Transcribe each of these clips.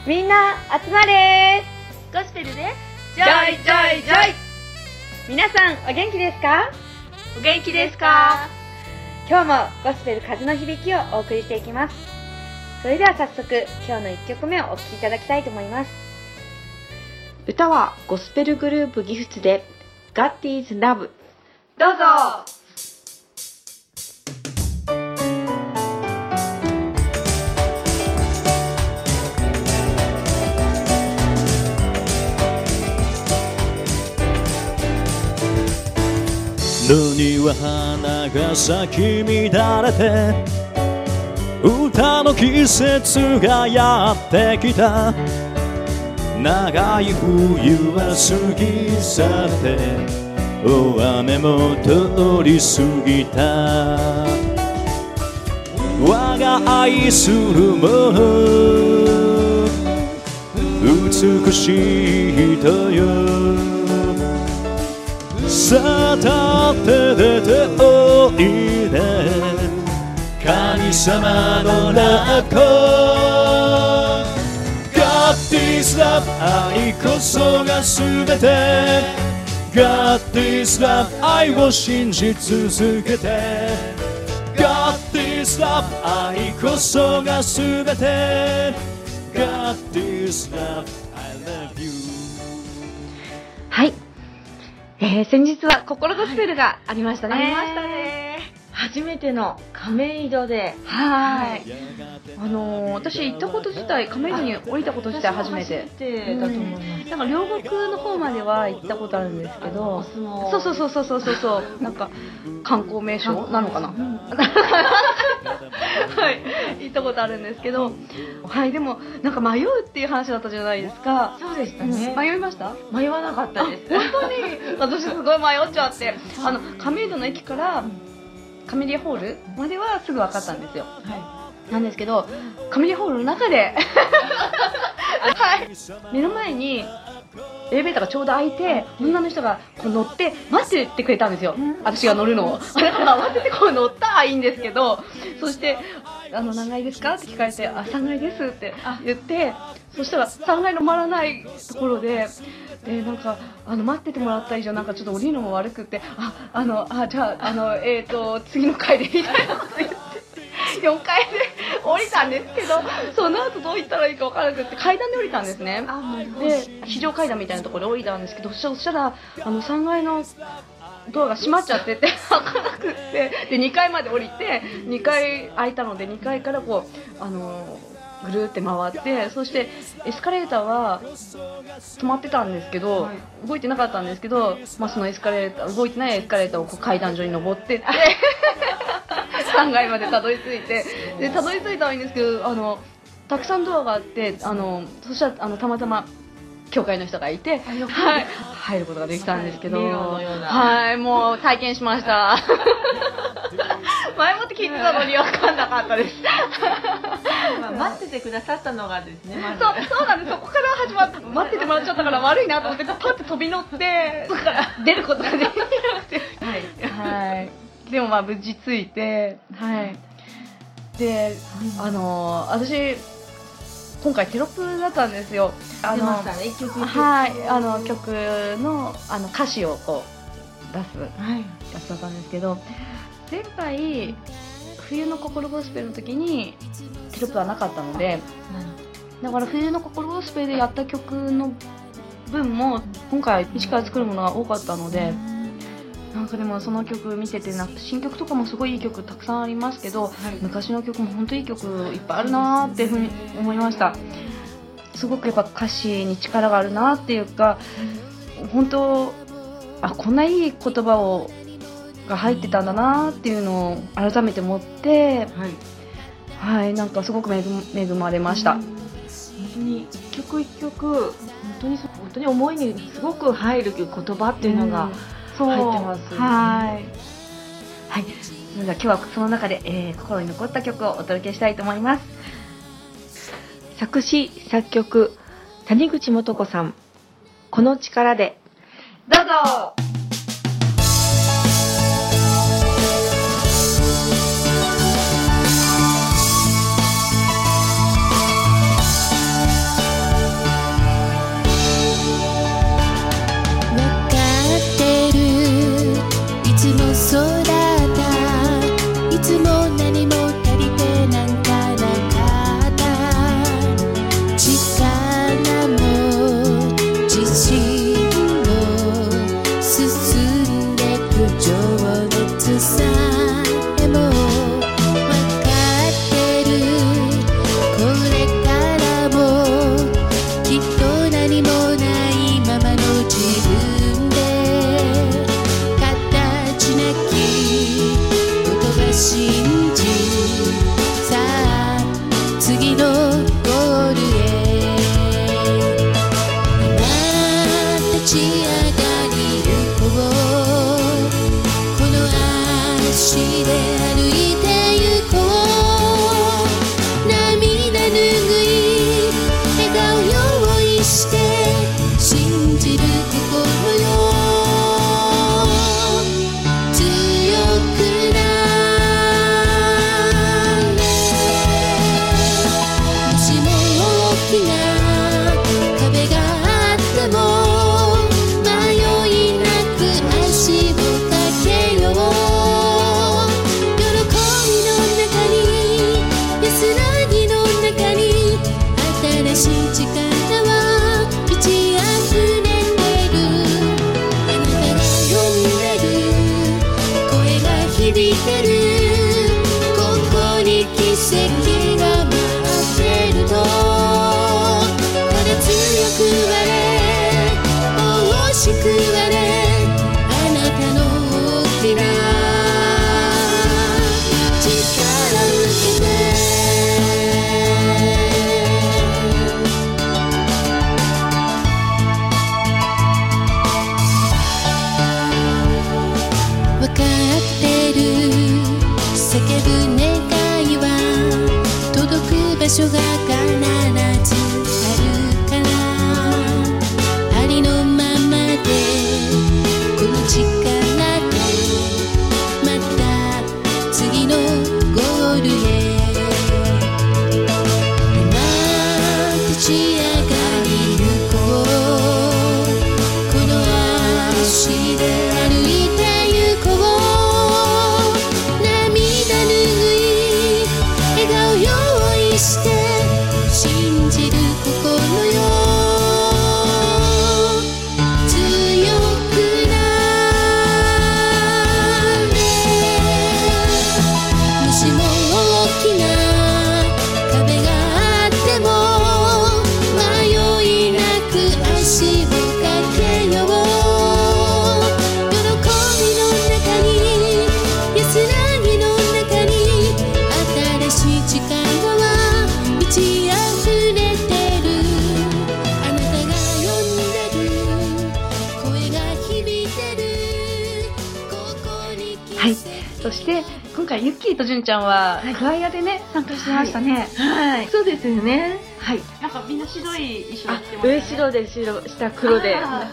みんな集まれゴスペルでジョイジョイジョイ。皆さんお元気ですか？ お元気ですか？ 今日もゴスペル風の響きをお送りしていきます。それでは早速今日の1曲目をお聴きいただきたいと思います。歌はゴスペルグループギフツで God is Love。 どうぞ。 野には花が咲き乱れて歌の季節がやってきた。長い冬は過ぎ去って大雨も通り過ぎた。我が愛するもの美しい人よ、さあ立って出ておいで、神様の子。 God is love、 愛こそがすべて。 God is love、 愛を信じ続けて。 God is love、 愛こそがすべて。 God is love、 I love you。 はい、先日は心ゴスペルがありましたね。 ありましたね。 初めての亀戸で、 はい。 私行ったこと自体、亀戸に降りたこと自体初めてだと思います。 なんか両国の方までは行ったことあるんですけど、そうなんか観光名所なのかな、はい、行ったことあるんですけど、はい、でもなんか迷うっていう話だったじゃないですか。 そうでしたね。 迷いました？ 迷わなかったです。 本当に私すごい迷っちゃって、亀戸の駅からカメリアホールまではすぐ分かったんですよ。 はなんですけど、カメリアホールの中ではい、目の前にエレベーターがちょうど開いて、女の人がこう乗って待っててくれたんですよ、私が乗るのを。だから待っててこう乗ったらいいんですけど、そして何階ですかって聞かれて、3階ですって言って、そしたら3階の回らないところで、なんか待っててもらった以上なんかちょっと降りるのも悪くて、じゃあ次の階でみたいなこと言って4階で降りたんですけど、その後どう行ったらいいか分からなくて階段で降りたんですね。で非常階段みたいなところで降りたんですけど、そしたら3階のドアが閉まっちゃってて開かなくって、で2階まで降りて、2階空いたので2階からこうぐるーって回って、そしてエスカレーターは止まってたんですけど、動いてなかったんですけど、そのエスカレーター、動いてないエスカレーターをこう階段上に登ってって3階までたどり着いて、でたどり着いたらいいんですけど、たくさんドアがあって、そしたらたまたま教会の人がいて、はい、入ることができたんですけど、はい、もう体験しました。前もって聞いてたのに分かんなかったです。 待っててくださったのがですね、まずそうなんです。そこから始まって、待っててもらっちゃったから悪いなと思ってパッて飛び乗って出ることができなくて、はい、でも無事着いて、はい、で私今回テロップだったんですよ。 出ましたね、曲の歌詞をこう出すやつだったんですけど、前回冬の心ゴスペルの時にテロップはなかったので、だから冬の心ゴスペルでやった曲の分も今回一から作るものが多かったので、なんかでもその曲見てて、新曲とかもすごいいい曲たくさんありますけど、昔の曲も本当にいい曲いっぱいあるなーっていうふうに思いました。すごくやっぱ歌詞に力があるなっていうか、本当こんないい言葉が入ってたんだなっていうのを改めて思って、はい、なんかすごく恵まれました。 本当に一曲一曲本当に思いにすごく入る言葉っていうのが入ってます、 はい、それでは今日はその中で、心に残った曲をお届けしたいと思います。作詞作曲谷口素子さん、この力で。どうぞ。 して信じる心よ、強くなれ。もしも大きな壁があっても迷いなく足をかけよう。喜びの中に安らぎの中に新しい力は満ち溢れてる。あなたが呼んでる声が響いてる。ここに奇跡が待ってると、ただ強くあれ大しくあれ、あなたの大きな力受けて。わかってる叫ぶ願いは届く場所が必ずあるから、ありのままでこの力でまた次のゴールへ今立ち上がり行こう。この足で歩いて行こう。涙ぬぐい笑顔用意して信じる心よ、強くなれ。もしも大きな壁があっても迷いなく足をかけよう。喜びの中に安らぎの中に新しい力は満ち溢れてる。あなたが呼んでる声が響いてる。ここに奇跡が。 はい、そして今回ユッキーと純ちゃんはクワイアでね参加してましたね。 はい、そうですよね。はい。 なんかみんな白い衣装あ、上白で下黒で、はい、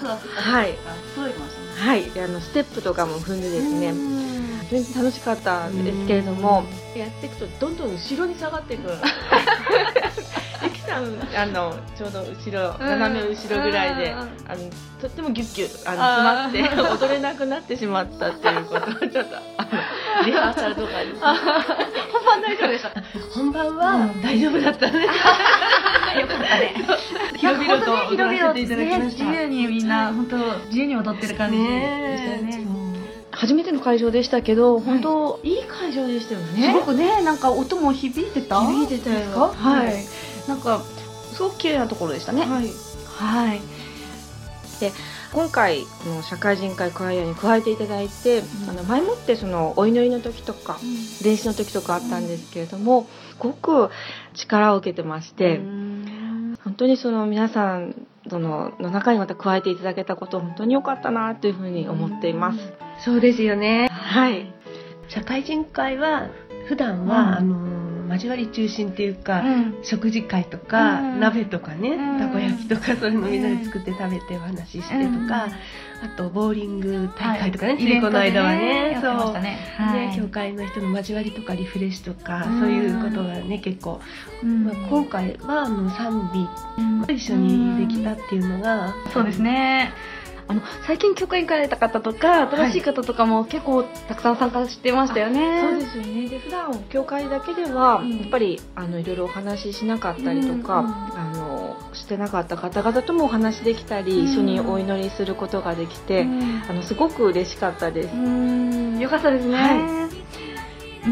そういうかもしれない。 はい、でステップとかも踏んでですね、本当に楽しかったんですけれども、やっていくとどんどん後ろに下がっていく。ゆきさんちょうど後ろ、斜め後ろぐらいでとってもギュッギュッ詰まって踊れなくなってしまったっていうことをちょっとリハーサルとかに本番大丈夫でした？ 本番は大丈夫だったね。 よかったね。 広々と踊らせていただきました。 自由にみんな本当自由に踊ってる感じでしたよね。初めての会場でしたけど、本当いい会場でしたよすね。 ごくね、なんか音も響いてた。 響いてたよ。 ですか？ はい。 なんかすごく綺麗なところでしたね。 はい。 はい。 で今回この社会人会クワイアに加えていただいて、前もってそのお祈りの時とか、練習の時とかあったんですけれども、すごく力を受けてまして、本当にその皆さんの中にまた加えていただけたこと本当に良かったなというふうに思っています。 そうですよね。 はい。 社会人会は普段は、交わり中心っていうか、食事会とか、鍋とかね、たこ焼きとかそういうのみんなで作って食べてお話ししてとか、あとボーリング大会とかね、ついこの間はね、 そう、ね、 教会の人の交わりとかリフレッシュとか、そういうことがね結構、今回は賛美と一緒にできたっていうのが、 そうですね。最近教会に行かれた方とか新しい方とかも結構たくさん参加してましたよね。 そうですよね。で普段教会だけではやっぱりいろいろお話ししなかったりとか、してなかった方々ともお話できたり、一緒にお祈りすることができて、すごく嬉しかったです。 よかったですね。 はい、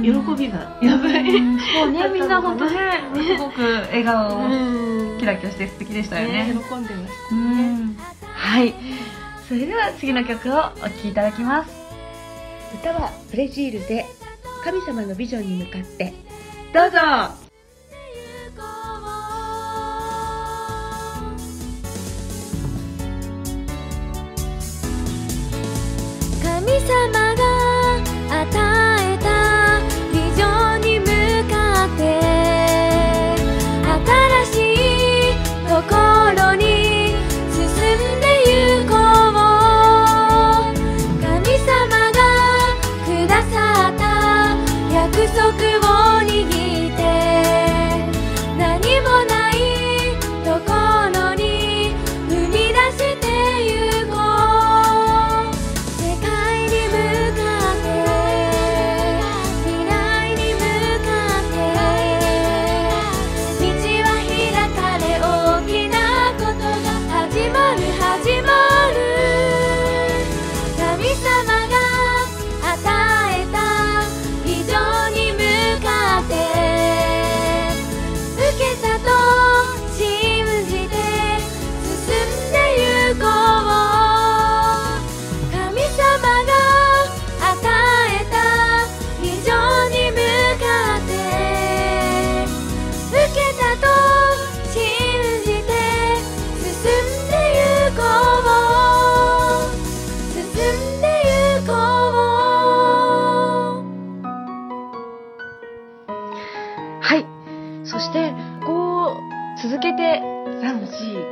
喜びがやばい。 そうね、みんな本当ね、すごく笑顔キラキラして素敵でしたよね。 喜んでましたね。 はい。それでは次の曲をお聴きいただきます。 歌はブレジールで神様のビジョンに向かって。 どうぞ。 神様が与えたビジョンに向かって新しいところに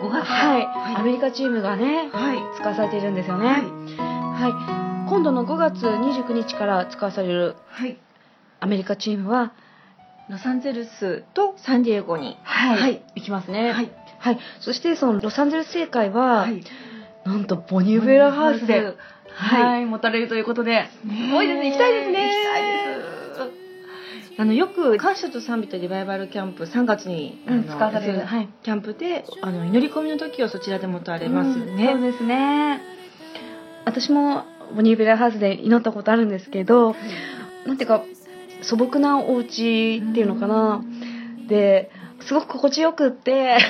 小型。 はい、アメリカチームがね、 はい。 使わされているんですよね。はい。今度の5月29日から使わされるはい。 アメリカチームは、 ロサンゼルスとサンディエゴに。 はい、行きますね。 はい。 はい。そしてそのロサンゼルス大会は、 はい。 なんとボニーベラハウスで、 ははい、持たれるということで、すごいですね。行きたいですね。 行きたいです。 よく感謝と賛美とリバイバルキャンプ3月に、 使わされる。はい。 キャンプで祈り込みの時をそちらで持たれますよね。 そうですね。私もボニーベラハウスで祈ったことあるんですけど、なんていうか素朴なお家っていうのかな。ですごく心地よくって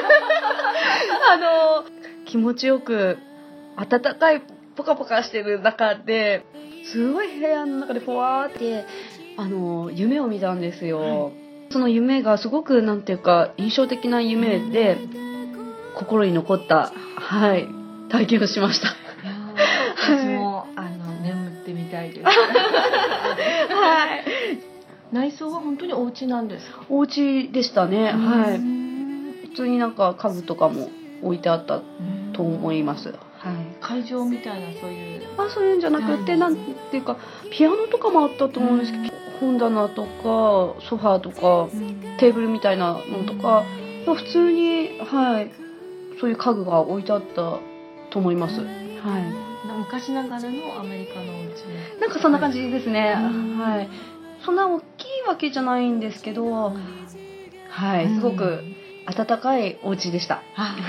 気持ちよく暖かいポカポカしてる中ですごい部屋の中でぽわーって夢を見たんですよ。その夢がすごくなんていうか印象的な夢で心に残ったはい体験をしました。 私も眠ってみたいです。 はい。 内装は本当にお家なんですか？ お家でしたね。はい。普通になんか家具とかも置いてあったと思います。はい。 会場みたいなそういう。 そういうんじゃなくて、なんていうかピアノとかもあったと思うんですけど、本棚とかソファーとかテーブルみたいなのとか、普通にはいそういう家具が置いてあったと思います。はい。 昔ながらのアメリカのお家。 なんかそんな感じですね。はい。そんな大きいわけじゃないんですけど、はい、すごく温かいお家でした。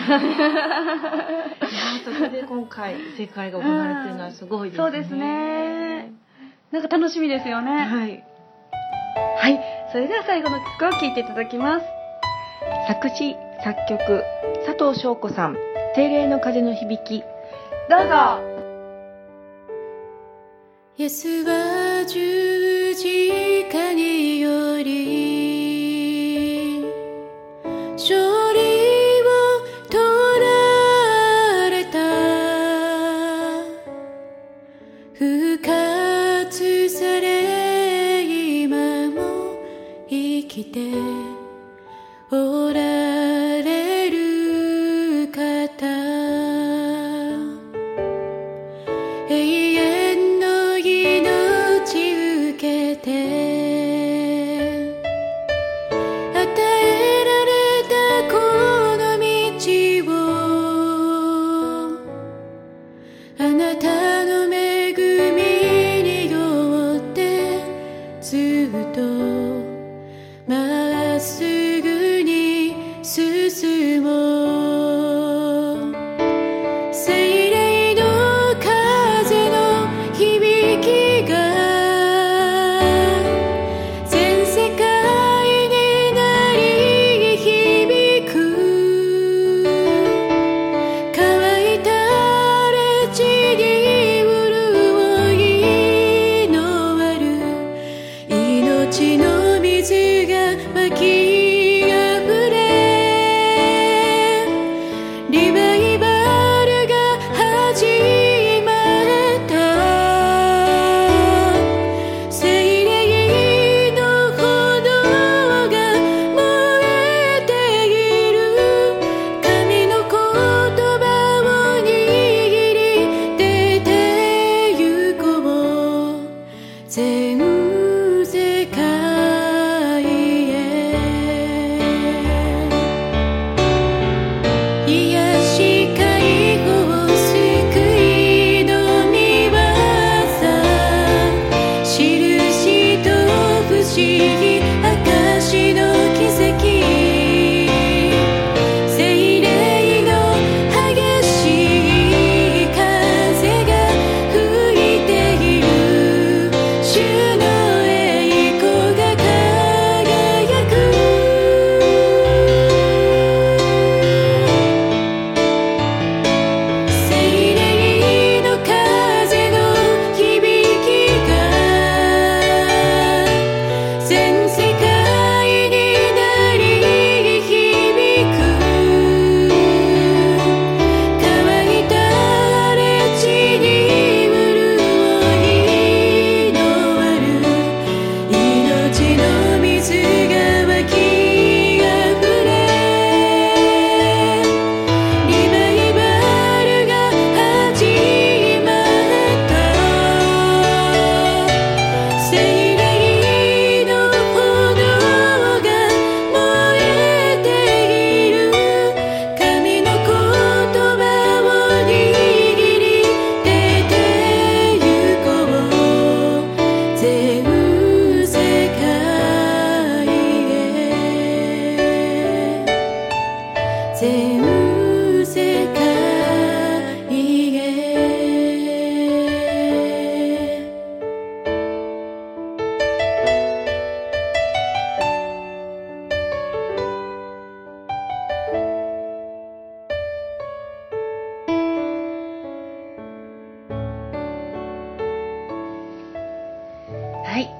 そこで今回正解が行われているのはすごいですね。 そうですね。なんか楽しみですよね。 はい。 はい、それでは最後の曲を聴いていただきます。 作詞作曲佐藤翔子さん、精霊の風の響き。 どうぞ。 イエスは十字架により勝利を取られた。復活され今も生きておられる方、永遠の命受けて与えられたこの道をあなたの恵みによってずっとまっすぐに進もう。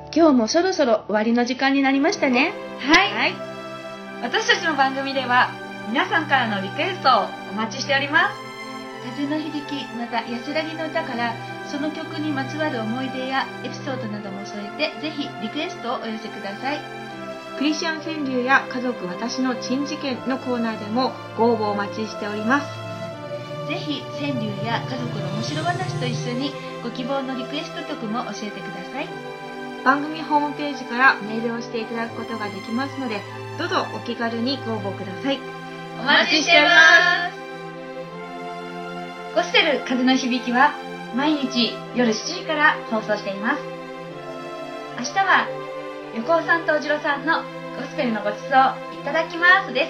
今日もそろそろ終わりの時間になりましたね。 はい、私たちの番組では皆さんからのリクエストをお待ちしております。 風の響き、また安らぎの歌からその曲にまつわる思い出やエピソードなども添えて、ぜひリクエストをお寄せください。 クリスチャン川柳や家族私の珍事件のコーナーでもご応募お待ちしております。 ぜひ川柳や家族の面白話と一緒にご希望のリクエスト曲も教えてください。 番組ホームページからメールをしていただくことができますので、どうぞお気軽にご応募ください。 お待ちしています。ゴスペル風の響きは毎日夜7時から放送しています。明日は横尾さんとおじろさんのゴスペルのごちそういただきますです。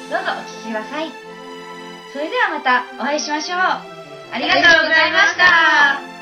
どうぞお聞きください。それではまたお会いしましょう。ありがとうございました。